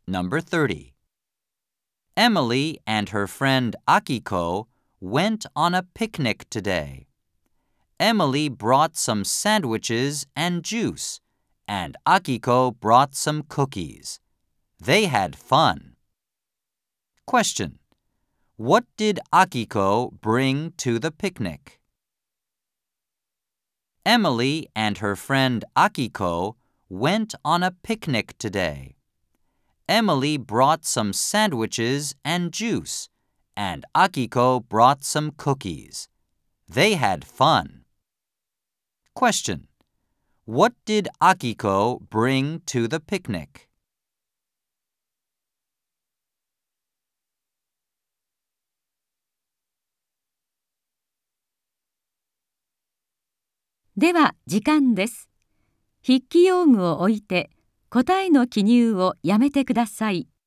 Number 30. Emily and her friend Akiko went on a picnic today. Emily brought some sandwiches and juice, and Akiko brought some cookies. They had fun. Question. What did Akiko bring to the picnic? Emily and her friend Akiko went on a picnic today. Emily brought some sandwiches and juice, and Akiko brought some cookies. They had fun. Question. What did Akiko bring to the picnic? では時間です。筆記用具を置いて答えの記入をやめてください。